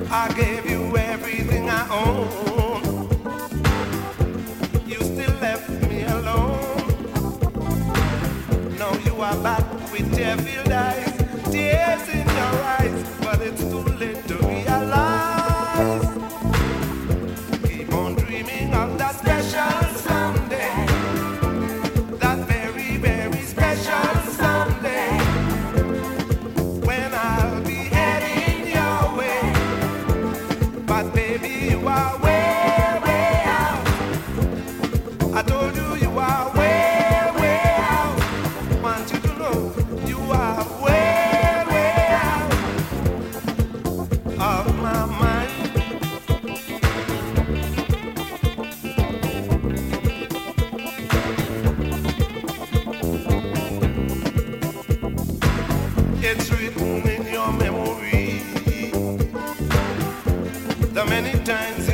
I gave you everything I own. You still left me alone. Now you are back with tear-filled eyes, tears in your eyes, but it's too late to realize. Keep on dreaming of that special someday, that very, very special someday, when I'll be heading your way. But baby, you are way, way out. I told you you are way, way out. Want you to know you are way, way out of my mind. It's written in your memory the many times